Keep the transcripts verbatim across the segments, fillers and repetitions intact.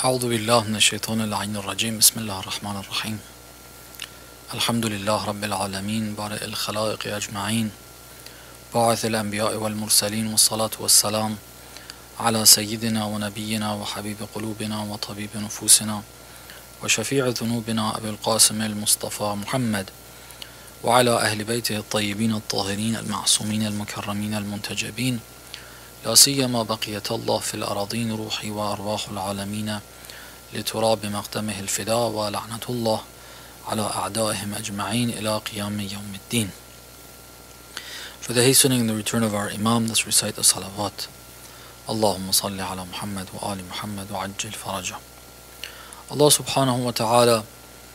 أعوذ بالله من الشيطان اللعين الرجيم بسم الله الرحمن الرحيم الحمد لله رب العالمين بارئ الخلائق أجمعين باعث الأنبياء والمرسلين والصلاة والسلام على سيدنا ونبينا وحبيب قلوبنا وطبيب نفوسنا وشفيع ذنوبنا أبي القاسم المصطفى محمد وعلى أهل بيته الطيبين الطاهرين المعصومين المكرمين المنتجبين لا سيما بقية الله في الأراضين روحي وأرواح العالمين لتراب مقدمه الفداء ولعنة الله على أعدائهم أجمعين إلى قيام يوم الدين. For the hastening and the return of our Imam, let's recite the salawat. Allahumma salli ala Muhammad wa ali Muhammad wa ajjil faraja. Allah subhanahu wa ta'ala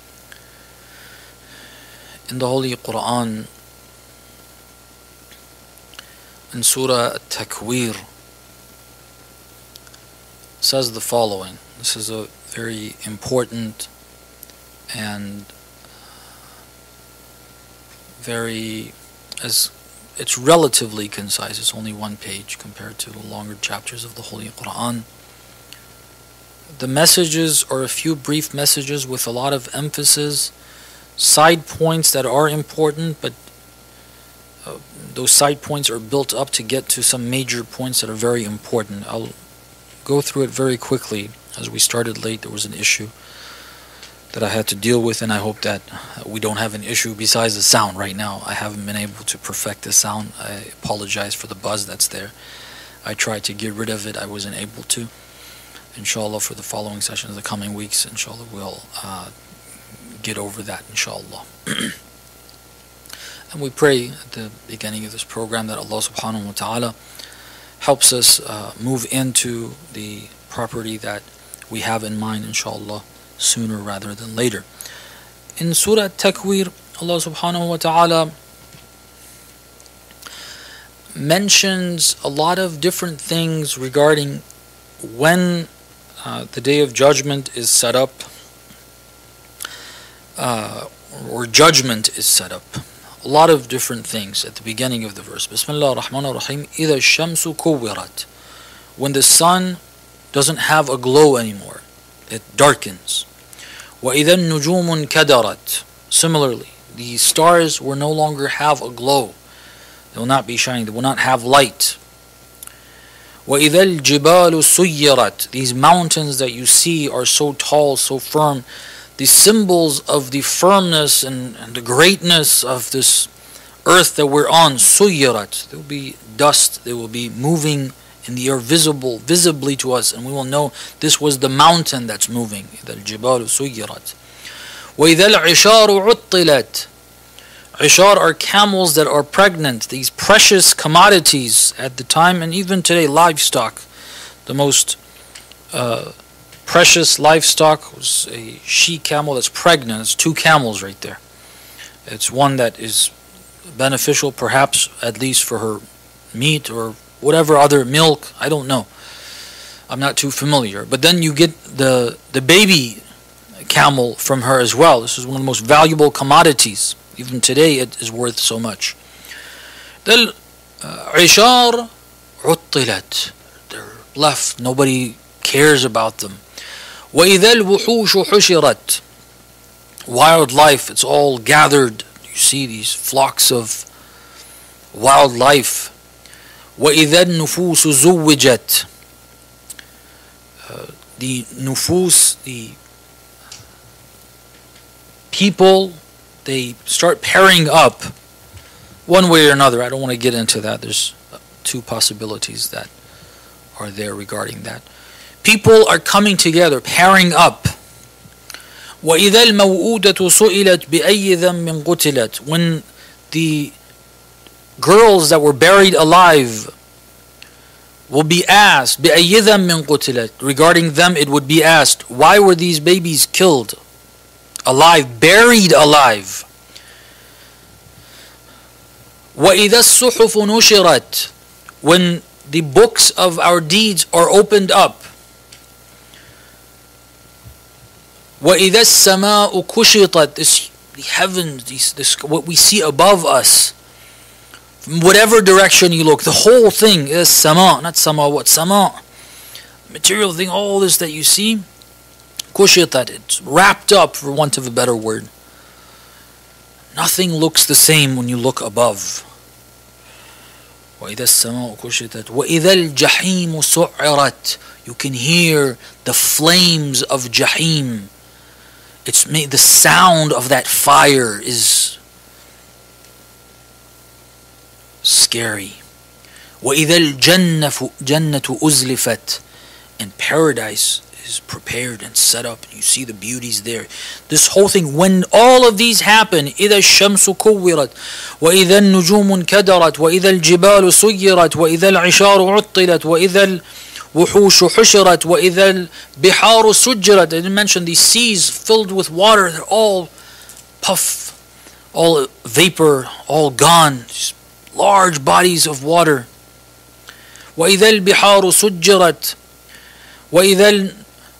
in the Holy Quran in Surah At-Takwir says the following. This is a very important and very, as it's relatively concise. It's only one page compared to the longer chapters of the Holy Quran. The messages are a few brief messages with a lot of emphasis, side points that are important, but uh, those side points are built up to get to some major points that are very important. I'll go through it very quickly. As we started late, there was an issue that I had to deal with, and I hope that we don't have an issue besides the sound right now. I haven't been able to perfect the sound. I apologize for the buzz that's there. I tried to get rid of it. I wasn't able to. Inshallah, for the following sessions, the coming weeks, inshallah, we'll uh, get over that, inshallah. And we pray at the beginning of this program that Allah subhanahu wa ta'ala helps us uh, move into the property that we have in mind, inshallah, sooner rather than later. In Surah Takwir, Allah subhanahu wa ta'ala mentions a lot of different things regarding when uh, the Day of Judgment is set up, uh, or judgment is set up. A lot of different things at the beginning of the verse. Bismillah ar-Rahman ar-Rahim. إِذَا الشَّمْسُ كُوِّرَتْ. When the sun doesn't have a glow anymore, it darkens. وَإِذَا النُّجُومُ انْكَدَرَتْ. Similarly, the stars will no longer have a glow. They will not be shining. They will not have light. وَإِذَا الْجِبَالُ سُيِّرَتْ. These mountains that you see are so tall, so firm. The symbols of the firmness and, and the greatness of this earth that we're on, suyirat. There will be dust, they will be moving in the air, visible, visibly to us, and we will know this was the mountain that's moving. إِذَا الْجِبَالُ سُيِّرَتْ وَإِذَا الْعِشَارُ عُطِّلَتْ. Ishar are camels that are pregnant, these precious commodities at the time, and even today, livestock. The most uh, precious livestock was a she-camel that's pregnant. It's two camels right there. It's one that is beneficial, perhaps at least for her meat or whatever other milk. I don't know. I'm not too familiar. But then you get the the baby camel from her as well. This is one of the most valuable commodities. Even today it is worth so much. The ishar uttilat. They're left. Nobody cares about them. وَإِذَا الْوُحُوشُ حُشِرَتْ. Wildlife, it's all gathered. You see these flocks of wildlife. وَإِذَا النُّفُوسُ زُوِّجَتْ. Uh, the nufus, the people, they start pairing up one way or another. I don't want to get into that. There's two possibilities that are there regarding that. People are coming together, pairing up. وَإِذَا الْمَوْءُودَةُ سُئِلَتْ بِأَيِّ ذَنبٍ قُتِلَتْ. When the girls that were buried alive will be asked, بِأَيِّ ذَنبٍ قُتِلَتْ. Regarding them, it would be asked, why were these babies killed? Alive, buried alive. وَإِذَا الصُّحُفُ نُشِرَتْ. When the books of our deeds are opened up. وَإِذَا السَّمَاءُ كُشِطَتْ. This, the heavens, this, this, what we see above us, from whatever direction you look, the whole thing is sama, not sama, what sama, material thing, all this that you see, kushitat. It's wrapped up, for want of a better word. Nothing looks the same when you look above. وَإِذَا السَّمَاءُ كُشِطَتْ وَإِذَا الْجَحِيمُ سُعِّرَتْ. You can hear the flames of Jahim. It's made, the sound of that fire is scary. وَإِذَا الْجَنَّةُ جَنَّةُ أُزْلِفَتْ. And paradise is prepared and set up. You see the beauties there. This whole thing, when all of these happen, إِذَا الشَّمْسُ كُوِّرَتْ وَإِذَا النُّجُومُ انْكَدَرَتْ وَإِذَا الْجِبَالُ سُيِّرَتْ وَإِذَا الْعِشَارُ عُطِّلَتْ وَإِذَا الْوُحُوشُ حُشِرَتْ وَإِذَا الْبِحَارُ سُجِّرَتْ. I didn't mention these seas filled with water. They're all puff, all vapor, all gone. Just large bodies of water. وَإِذَا الْبِحَارُ سُجِّرَتْ وَإِذَا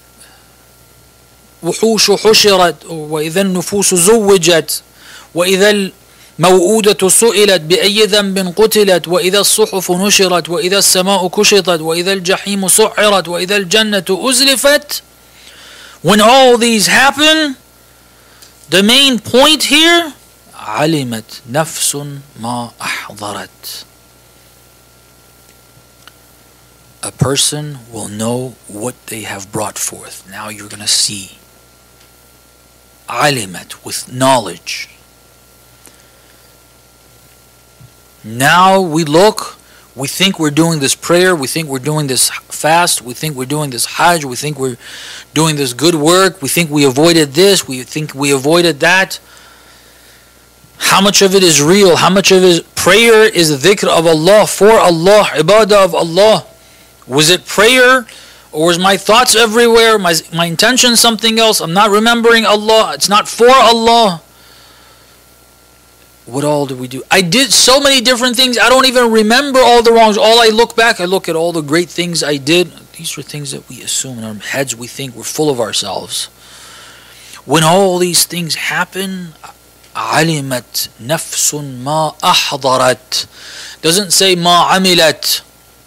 الْوُحُوشُ حُشِرَتْ وَإِذَا النُّفُوسُ زُوِّجَتْ وَإِذَا الْمَوْءُودَةُ سُئِلَتْ بِأَيِّ ذَنبٍ قُتِلَتْ وَإِذَا الصُّحُفُ نُشِرَتْ وَإِذَا السَّمَاءُ كُشِطَتْ وَإِذَا الْجَحِيمُ سُعِّرَتْ وَإِذَا الْجَنَّةُ أُزْلِفَتْ. When all these happen, the main point here, عَلِمَتْ نَفْسٌ مَا أَحْضَرَتْ. A person will know what they have brought forth. Now you're going to see. Alimat, with knowledge. Now we look, we think we're doing this prayer, we think we're doing this fast, we think we're doing this hajj, we think we're doing this good work, we think we avoided this, we think we avoided that. How much of it is real? How much of it is prayer is dhikr of Allah, for Allah, ibadah of Allah? Was it prayer, or was my thoughts everywhere? My my intention something else? I'm not remembering Allah. It's not for Allah. What all did we do? I did so many different things. I don't even remember all the wrongs. All I look back, I look at all the great things I did. These are things that we assume in our heads. We think we're full of ourselves. When all these things happen, alimat nafsun ma ahdarat. Doesn't say ma amilat.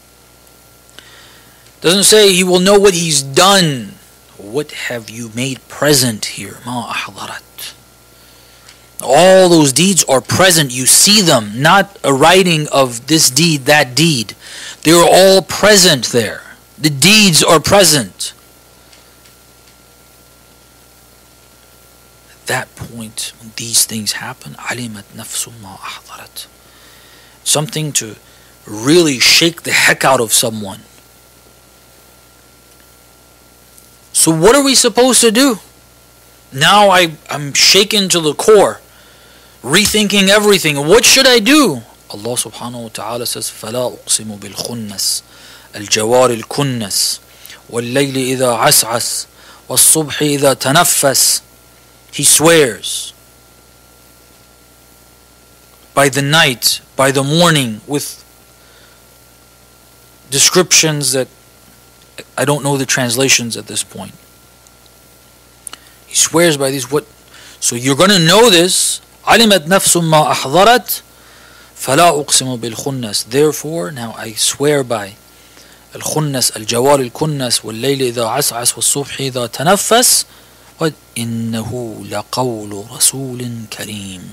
Doesn't say he will know what he's done. What have you made present here? Ma ahdarat. All those deeds are present. You see them, not a writing of this deed, that deed. They're all present there. The deeds are present. At that point, when these things happen, alimat nafsum ma ahdarat. Something to really shake the heck out of someone. So what are we supposed to do? Now I, I'm shaken to the core, rethinking everything. What should I do? Allah subhanahu wa ta'ala says, فَلَا أُقْسِمُ بِالْخُنَّسِ الْجَوَارِ الْكُنَّسِ وَاللَّيْلِ إِذَا عَسْعَسْ وَالصُّبْحِ إِذَا تَنَفَّسْ. He swears by the night, by the morning, with descriptions that I don't know the translations at this point. He swears by these. What? So you're going to know this. علمت نفس ما أحضرت فلا أقسم بالخنس. Therefore, now I swear by الخنس الجوار الكنس والليل إذا عسعس والصبح إذا تنفس وإنه لقول رسول كريم.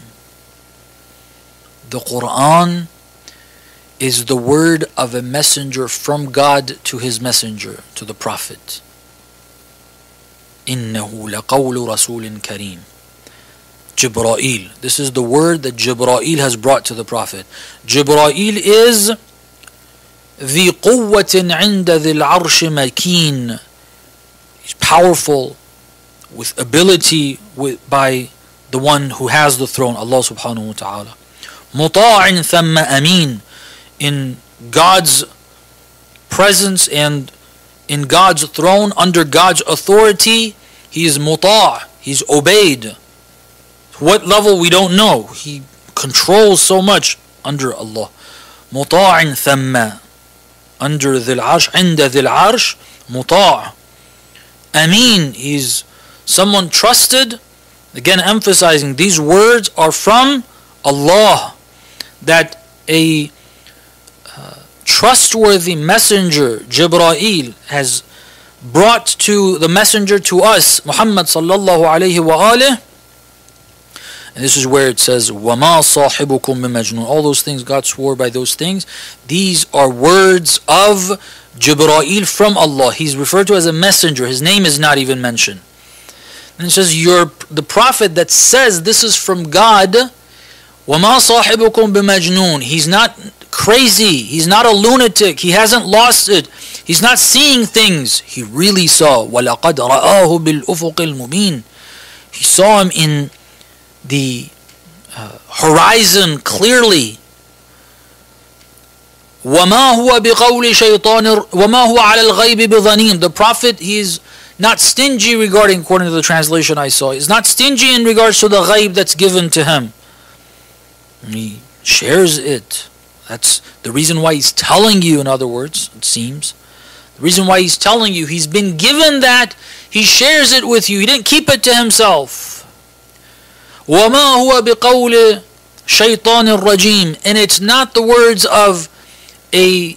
The Quran is the word of a messenger from God to his messenger, to the Prophet. إِنَّهُ لَقَوْلُ رَسُولٍ كَرِيمٍ. Jibra'il. This is the word that Jibra'il has brought to the Prophet. Jibra'il is ذِي قُوَّةٍ عِنْدَ ذِي الْعَرْشِ مَكِينٍ. He's powerful, with ability with, by the one who has the throne, Allah subhanahu wa ta'ala. مُطَاعٍ ثَمَّ أَمِينٍ. In God's presence and in God's throne, under God's authority, he is muta', he's obeyed. What level we don't know. He controls so much under Allah. مطاع ثم. Under ذي العرش, عند ذي العرش, مطاع. Ameen, he's someone trusted. Again, emphasizing these words are from Allah. That a uh, trustworthy messenger, Jibra'il, has brought to the messenger to us, Muhammad sallallahu alayhi wa alih. And this is where it says, وَمَا صَاحِبُكُمْ بِمَجْنُونَ. All those things, God swore by those things. These are words of Jibreel from Allah. He's referred to as a messenger. His name is not even mentioned. And it says, you're the prophet that says this is from God. وَمَا صَاحِبُكُمْ بِمَجْنُونَ. He's not crazy. He's not a lunatic. He hasn't lost it. He's not seeing things. He really saw. وَلَقَدْ رَآهُ بِالْأُفُقِ الْمُبِينَ. He saw him in the uh, horizon clearly. وَمَا هُوَ بِقَوْلِ شَيْطَانٍ وَمَا هُوَ عَلَى الْغَيْبِ بِظَنِينٍ. The prophet, he is not stingy regarding, according to the translation I saw, he's not stingy in regards to the ghaib that's given to him. He shares it. That's the reason why he's telling you, in other words, it seems. The reason why he's telling you, he's been given that, he shares it with you. He didn't keep it to himself. وَمَا هُوَ بِقَوْلِ شَيْطَانٍ الرَّجِيمٍ. And it's not the words of a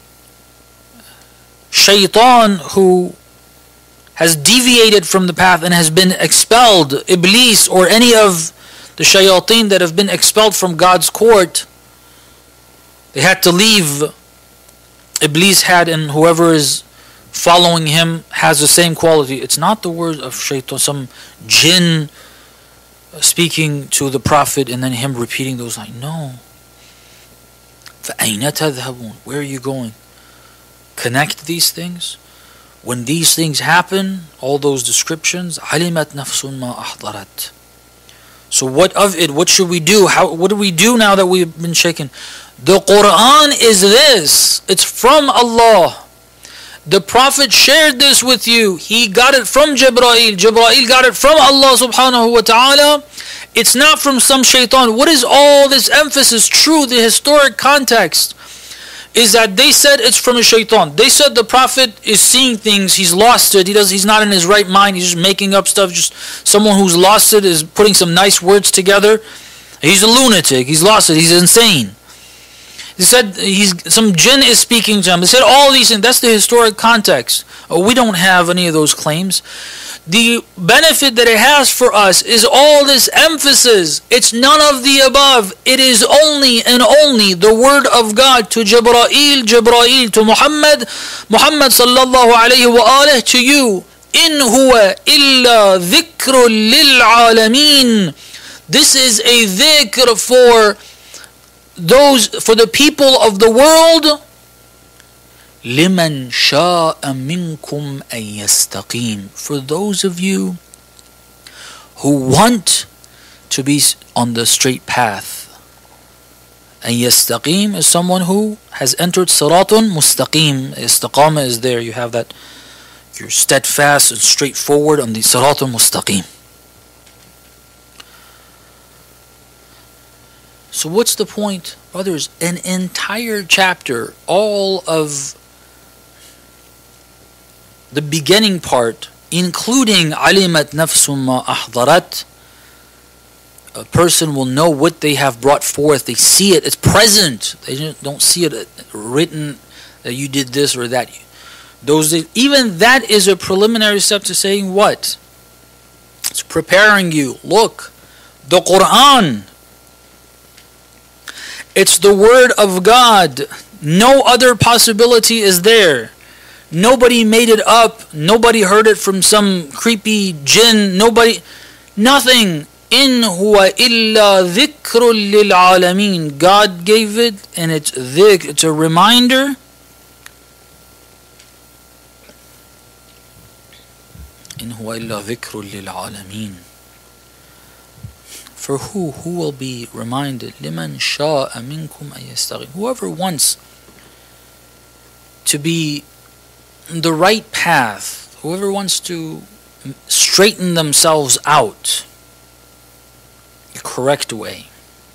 shaitan who has deviated from the path and has been expelled, Iblis or any of the shayateen that have been expelled from God's court. They had to leave. Iblis had, and whoever is following him has the same quality. It's not the words of shaitan, some jinn speaking to the prophet and then him repeating those lines. No. فَأَيْنَ تَذْهَبُونَ. Where are you going? Connect these things. When these things happen, all those descriptions, عَلِمَتْ نَفْسٌ مَا أَحْضَرَتْ. So what of it? What should we do? How? What do we do now that we've been shaken? The Quran is this. It's from Allah. The Prophet shared this with you. He got it from Jibreel. Jibreel got it from Allah subhanahu wa ta'ala. It's not from some shaitan. What is all this emphasis? True, the historic context is that they said it's from a shaitan. They said the Prophet is seeing things, he's lost it, he does, he's not in his right mind, he's just making up stuff, just someone who's lost it is putting some nice words together. He's a lunatic, he's lost it, he's insane. He said he's some jinn is speaking to him. They said all these things. That's the historic context. Oh, we don't have any of those claims. The benefit that it has for us is all this emphasis. It's none of the above. It is only and only the word of God to Jibreel, Jibreel to Muhammad, Muhammad sallallahu alayhi wa alih to you. In huwa illa dhikrun lil alameen. This is a dhikr for those, for the people of the world. لِمَنْ شَاءَ مِنْكُمْ أَنْ يَسْتَقِيمَ. For those of you who want to be on the straight path. أَنْ يَسْتَقِيمَ is someone who has entered صِرَاطٌ مُسْتَقِيمٌ. Istiqamah is there. You have that. You're steadfast and straightforward on the صِرَاطٌ مُسْتَقِيمٌ. So what's the point? Brothers, an entire chapter, all of the beginning part, including عَلِمَتْ نَفْسٌ مَا أَحْضَرَتْ. A person will know what they have brought forth. They see it. It's present. They don't see it written that you did this or that. Those, even that is a preliminary step to saying what? It's preparing you. Look, the Quran, it's the word of God. No other possibility is there. Nobody made it up. Nobody heard it from some creepy jinn. Nobody, nothing. In huwa illa dhikrun lil alameen. God gave it, and it's dhikr. It's a reminder. In huwa illa dhikrun lil alameen. For who? Who will be reminded? لِمَنْ شَاءَ مِنْكُمْ أَنْ يَسْتَقِيمَ. Whoever wants to be in the right path, whoever wants to straighten themselves out the correct way.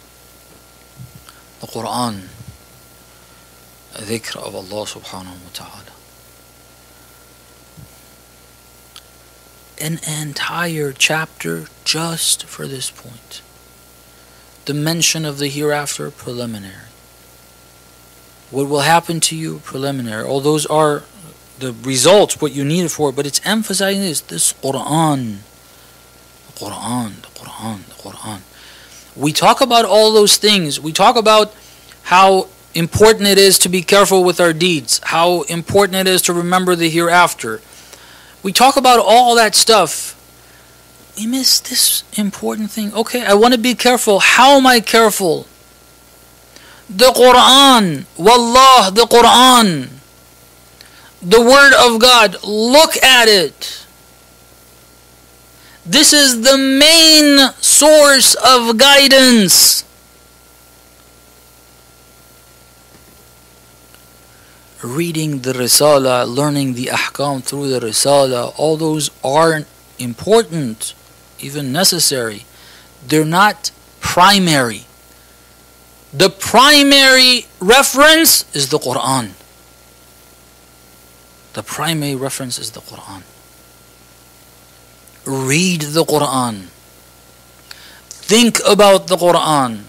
The Quran, a dhikr of Allah subhanahu wa ta'ala. An entire chapter just for this point. The mention of the hereafter, preliminary. What will happen to you, preliminary. All those are the results, what you need it for, but it's emphasizing this, this Quran. The Quran, the Quran, the Quran. We talk about all those things. We talk about how important it is to be careful with our deeds, how important it is to remember the hereafter. We talk about all that stuff. We miss this important thing. Okay, I want to be careful. How am I careful? The Quran, Wallah, the Quran, the Word of God, look at it. This is the main source of guidance. Reading the Risala, learning the Ahkam through the Risala, all those are important, even necessary. They're not primary. The primary reference is the Quran. The primary reference is the Quran. Read the Quran. Think about the Quran.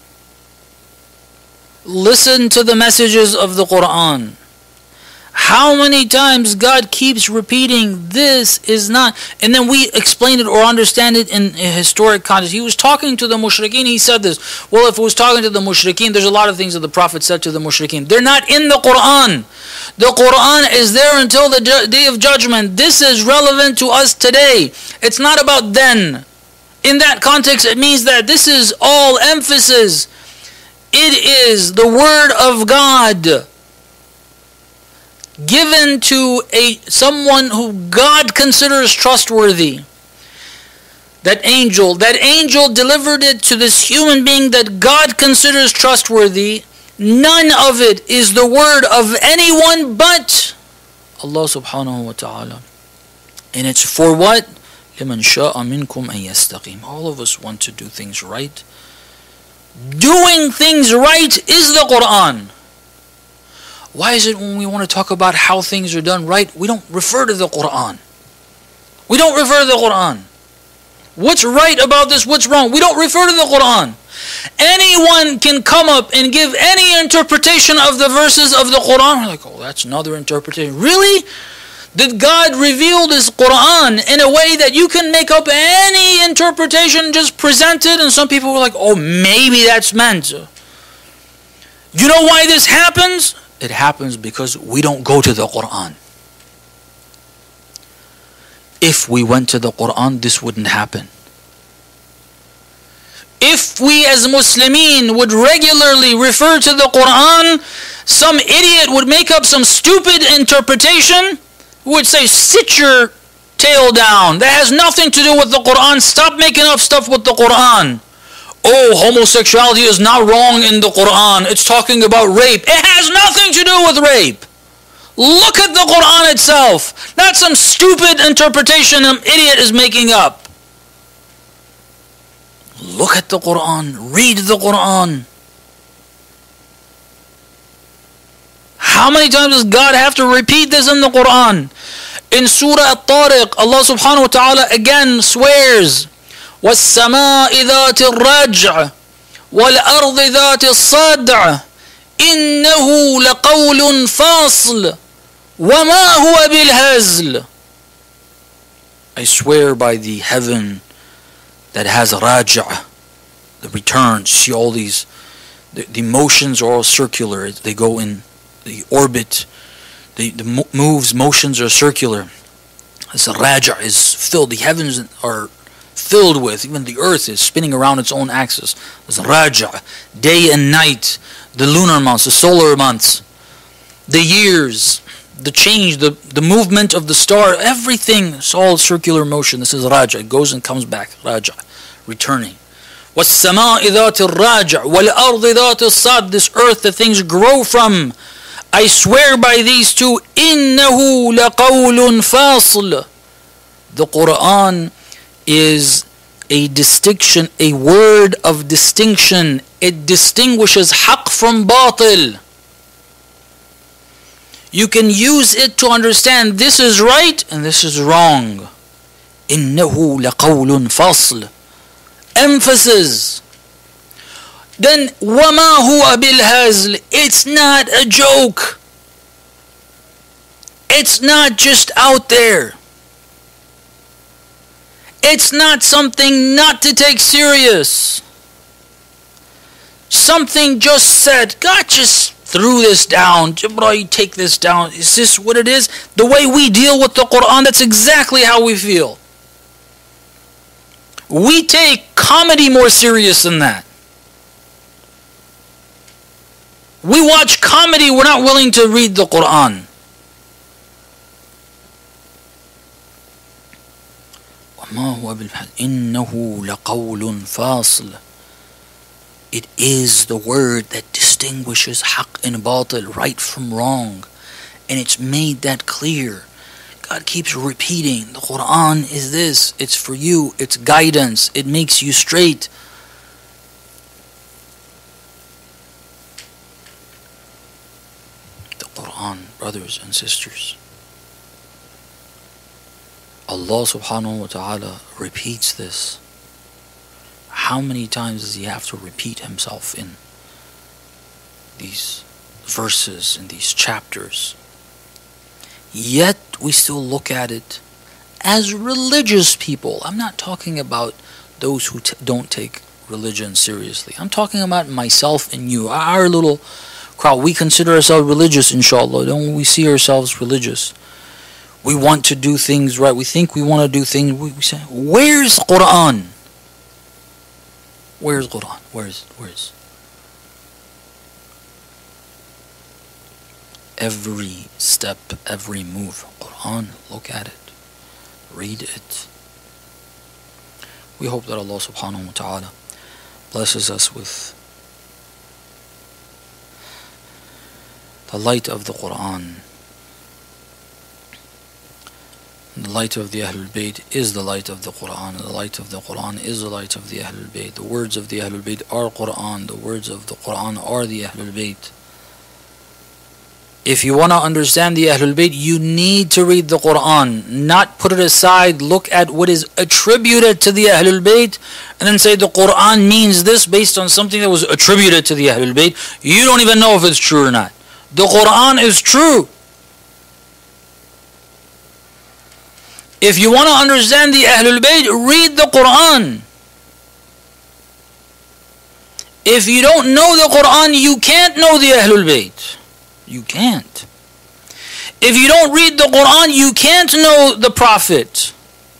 Listen to the messages of the Quran. How many times God keeps repeating, this is not, and then we explain it or understand it in a historic context. He was talking to the mushrikeen, he said this. Well, if he was talking to the mushrikeen, there's a lot of things that the Prophet said to the mushrikeen. They're not in the Quran. The Quran is there until the ju- day of judgment. This is relevant to us today. It's not about then. In that context, it means that this is all emphasis. It is the Word of God given to a someone who God considers trustworthy. That angel, that angel delivered it to this human being that God considers trustworthy. None of it is the word of anyone but Allah subhanahu wa ta'ala. And it's for what? لِمَنْ شَاءَ مِنْكُمْ أَنْ يَسْتَقِيمَ. All of us want to do things right. Doing things right is the Quran. Why is it when we want to talk about how things are done right, we don't refer to the Quran? We don't refer to the Quran. What's right about this? What's wrong? We don't refer to the Quran. Anyone can come up and give any interpretation of the verses of the Quran. We're like, oh, that's another interpretation. Really? Did God reveal this Quran in a way that you can make up any interpretation, just present it? And some people were like, oh, maybe that's meant. You know why this happens? It happens because we don't go to the Quran. If we went to the Quran, this wouldn't happen. If we as Muslimin would regularly refer to the Quran, some idiot would make up some stupid interpretation, would say, sit your tail down. That has nothing to do with the Quran. Stop making up stuff with the Quran. Oh, homosexuality is not wrong in the Quran. It's talking about rape. It has nothing to do with rape. Look at the Quran itself. Not some stupid interpretation an idiot is making up. Look at the Quran. Read the Quran. How many times does God have to repeat this in the Quran? In Surah At-Tariq, Allah subhanahu wa ta'ala again swears, وَالسَّمَاءِ ذَاتِ الرَّجْعِ وَالْأَرْضِ ذَاتِ الصَّدْعِ إِنَّهُ لَقَوْلٌ فَاصِلٌ وَمَا هُوَ بِالْهَزْلِ. I swear by the heaven that has a raja', the return. See all these, the, the motions are all circular. They go in the orbit. The, the moves, motions are circular. This raja' is filled. The heavens are filled with, even the earth is spinning around its own axis. There's raja', day and night, the lunar months, the solar months, the years, the change, the, the movement of the star, everything, it's all circular motion. This is raja'. It goes and comes back. Raja', returning. وَالسَّمَاءِ ذَاتِ الرَّاجِعِ وَالْأَرْضِ ذَاتِ الصَّدْعِ. This earth that things grow from. I swear by these two. إِنَّهُ لَقَوْلٌ فَاصِلٌ. The Quran is a distinction, a word of distinction. It distinguishes haqq from batil. You can use it to understand this is right and this is wrong. إِنَّهُ لَقَوْلٌ فَاصِلٌ. Emphasis. Then وَمَا هُوَ بِالْهَزْلِ. It's not a joke. It's not just out there. It's not something not to take serious. Something just said, God just threw this down. Jibreel, take this down. Is this what it is? The way we deal with the Quran, that's exactly how we feel. We take comedy more serious than that. We watch comedy, we're not willing to read the Quran. إِنَّهُ لَقَوْلٌ فَاصِلٌ. It is the word that distinguishes haqq and batil, right from wrong. And it's made that clear. God keeps repeating, the Quran is this, it's for you, it's guidance, it makes you straight. The Quran, brothers and sisters, Allah subhanahu wa ta'ala repeats this. How many times does He have to repeat Himself in these verses, in these chapters? Yet we still look at it as religious people. I'm not talking about those who t- don't take religion seriously. I'm talking about myself and you, our little crowd. We consider ourselves religious, inshallah. Don't we see ourselves religious? We want to do things right. We think we want to do things. We, we say, where's Quran? Where's Quran? Where's, where's? Every step, every move. Quran, look at it. Read it. We hope that Allah subhanahu wa ta'ala blesses us with the light of the Quran. The light of the Ahlul Bayt is the light of the Quran. The light of the Quran is the light of the Ahlul Bayt. The words of the Ahlul Bayt are Quran. The words of the Quran are the Ahlul Bayt. If you want to understand the Ahlul Bayt, you need to read the Quran. Not put it aside, look at what is attributed to the Ahlul Bayt, and then say the Quran means this based on something that was attributed to the Ahlul Bayt. You don't even know if it's true or not. The Quran is true. If you want to understand the Ahlul Bayt, read the Quran. If you don't know the Quran, you can't know the Ahlul Bayt. You can't. If you don't read the Quran, you can't know the Prophet.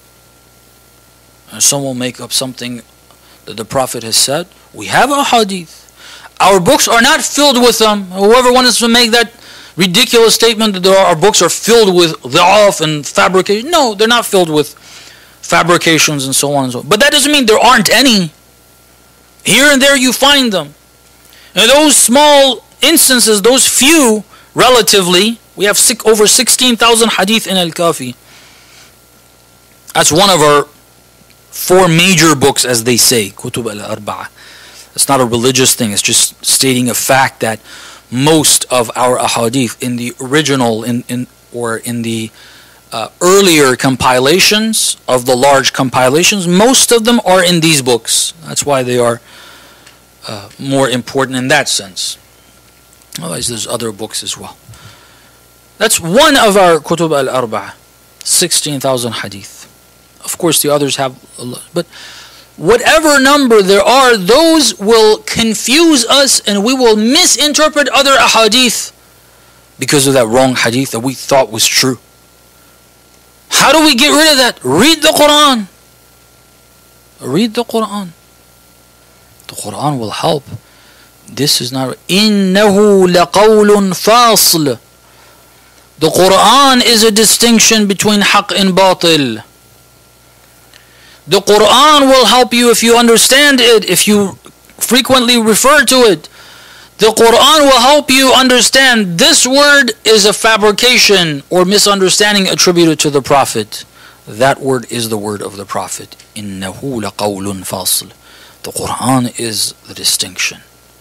And some will make up something that the Prophet has said. We have a hadith. Our books are not filled with them. Whoever wants to make that ridiculous statement that our books are filled with dha'af and fabrication. No, they're not filled with fabrications and so on and so on. But that doesn't mean there aren't any. Here and there you find them. And those small instances, those few, relatively, we have six, over sixteen thousand hadith in Al-Kafi. That's one of our four major books, as they say, Kutub al-Arba'ah. It's not a religious thing, it's just stating a fact that most of our ahadith in the original, in, in or in the uh, earlier compilations of the large compilations, most of them are in these books. That's why they are uh, more important in that sense. Otherwise, there's other books as well. That's one of our Kutub al-Arba'ah, sixteen thousand hadith. Of course, the others have a lot, but whatever number there are, those will confuse us and we will misinterpret other ahadith because of that wrong hadith that we thought was true. How do we get rid of that? Read the Quran. Read the Quran. The Quran will help. This is not... إِنَّهُ لَقَوْلٌ فَاصِلٌ. The Quran is a distinction between haqq and batil. The Quran will help you if you understand it, if you frequently refer to it. The Quran will help you understand this word is a fabrication or misunderstanding attributed to the Prophet. That word is the word of the Prophet. إِنَّهُ لَقَوْلٌ فَاصِلٌ. The Quran is the distinction.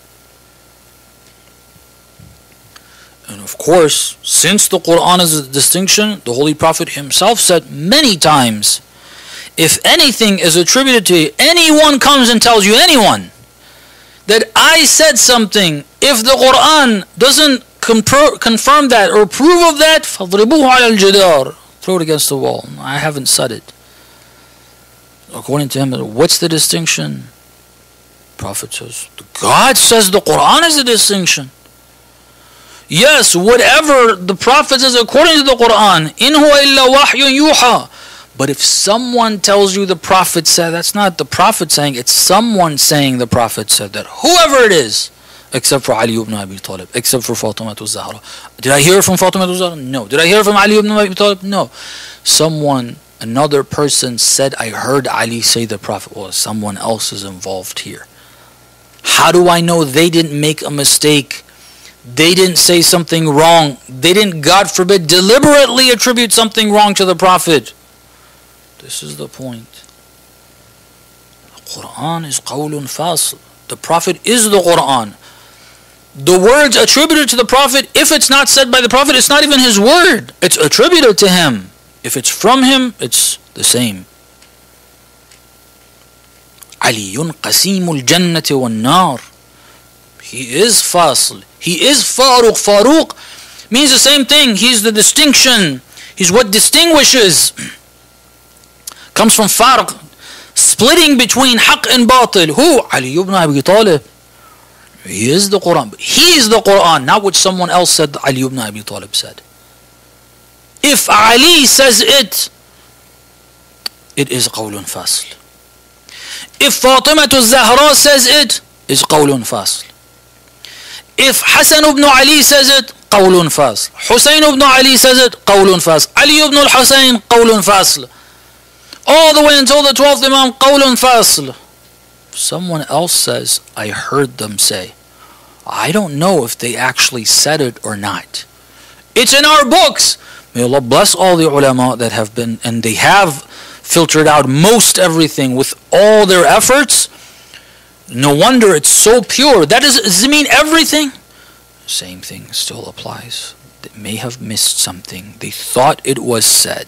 And of course, since the Quran is a distinction, the Holy Prophet himself said many times, if anything is attributed to you, anyone comes and tells you, anyone, that I said something, if the Quran doesn't compro- confirm that or prove of that, فَاضْرِبُوهُ عَلَى الْجِدَارِ, throw it against the wall. I haven't said it. According to him, what's the distinction? Prophet says, God says the Quran is the distinction. Yes, whatever the Prophet says according to the Quran, إِنْ هُوَ إِلَّا وَحْيٌ يُوحَى. But if someone tells you the Prophet said, that's not the Prophet saying, it's someone saying the Prophet said that. Whoever it is, except for Ali ibn Abi Talib, except for Fatima al-Zahra. Did I hear from Fatima al-Zahra? No. Did I hear from Ali ibn Abi Talib? No. Someone, another person said, I heard Ali say the Prophet. Well, someone else is involved here. How do I know they didn't make a mistake? They didn't say something wrong. They didn't, God forbid, deliberately attribute something wrong to the Prophet. This is the point. The Quran is qawlun fasl. The Prophet is the Quran. The words attributed to the Prophet, if it's not said by the Prophet, it's not even his word. It's attributed to him. If it's from him, it's the same. Aliyun qasimul jannati wal nar. He is fasl. He is Faruq. Faruq means the same thing. He's the distinction. He's what distinguishes. Comes from farq, splitting between haqq and batil. Who? Ali ibn Abi Talib. He is the Quran. He is the Quran, not what someone else said Ali ibn Abi Talib said. If Ali says it, it is qawlun fasl. If Fatima al-Zahra says it, it's qawlun fasl. If Hassan ibn Ali says it, qawlun fasl. Hussein ibn Ali says it, qawlun fasl. Ali ibn al-Hussein, qawlun fasl. All the way until the twelfth Imam, qawlun fasl. If someone else says, I heard them say, I don't know if they actually said it or not. It's in our books. May Allah bless all the ulama that have been, and they have filtered out most everything with all their efforts. No wonder it's so pure. That is, does it mean everything? Same thing still applies. They may have missed something. They thought it was said.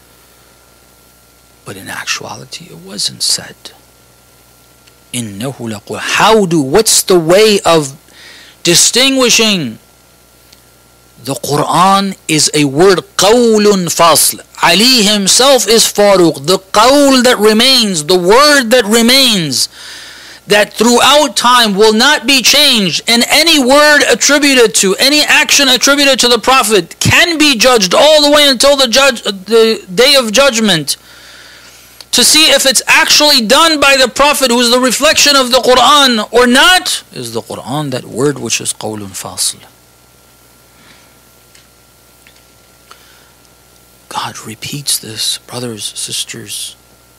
But in actuality, it wasn't said. إِنَّهُ لَقُولٌ. How do, what's the way of distinguishing? The Quran is a word, qawlun fasl. Ali himself is Faruq. The qawl that remains, the word that remains, that throughout time will not be changed, and any word attributed to, any action attributed to the Prophet can be judged all the way until the judge, the day of judgment, to see if it's actually done by the Prophet who is the reflection of the Quran or not, is the Quran, that word which is qawlun fasl. God repeats this, brothers, sisters.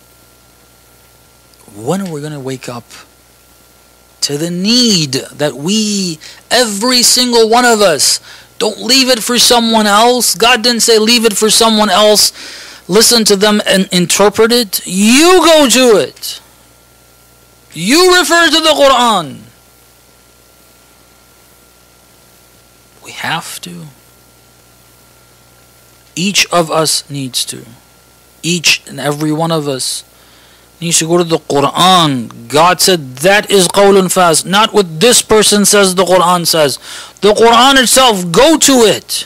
When are we going to wake up to the need that we, every single one of us, don't leave it for someone else? God didn't say leave it for someone else. Listen to them and interpret it. You go to it. You refer to the Quran. We have to. Each of us needs to. Each and every one of us needs to go to the Quran. God said that is qawlun fasl, not what this person says the Quran says. The Quran itself, go to it.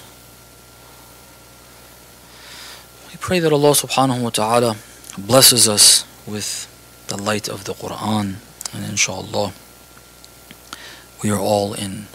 We pray that Allah subhanahu wa ta'ala blesses us with the light of the Quran, and inshallah we are all in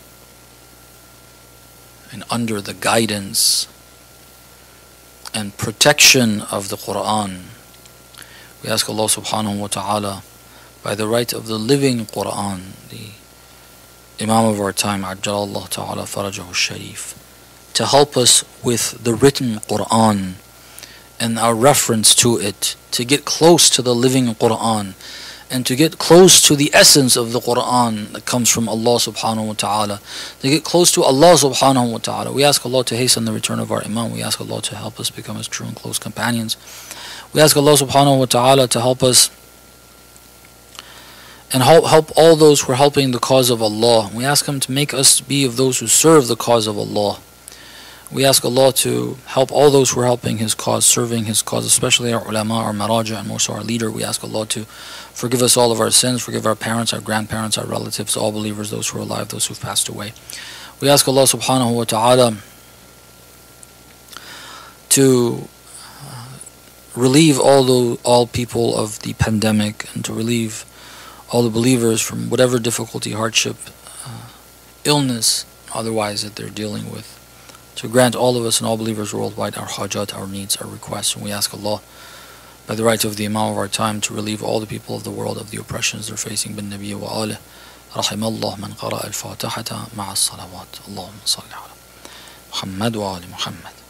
and under the guidance and protection of the Quran. We ask Allah subhanahu wa ta'ala, by the right of the living Quran, the Imam of our time, Ajjalallahu ta'ala farajahu sharif, to help us with the written Quran and our reference to it, to get close to the living Quran and to get close to the essence of the Quran that comes from Allah subhanahu wa ta'ala, to get close to Allah subhanahu wa ta'ala. We ask Allah to hasten the return of our Imam. We ask Allah to help us become His true and close companions. We ask Allah subhanahu wa ta'ala to help us and help, help all those who are helping the cause of Allah. We ask Him to make us be of those who serve the cause of Allah. We ask Allah to help all those who are helping His cause, serving His cause, especially our ulama, our maraja, and more so our leader. We ask Allah to forgive us all of our sins, forgive our parents, our grandparents, our relatives, all believers, those who are alive, those who've passed away. We ask Allah subhanahu wa ta'ala to relieve all the all people of the pandemic, and to relieve all the believers from whatever difficulty, hardship, uh, illness, otherwise that they're dealing with. To grant all of us and all believers worldwide our hajat, our needs, our requests. And we ask Allah, by the right of the Imam of our time, to relieve all the people of the world of the oppressions they're facing. Bin Nabi wa alih. رحم الله من قرأ الفاتحة مع الصلوات. اللهم صل على محمد وآل محمد.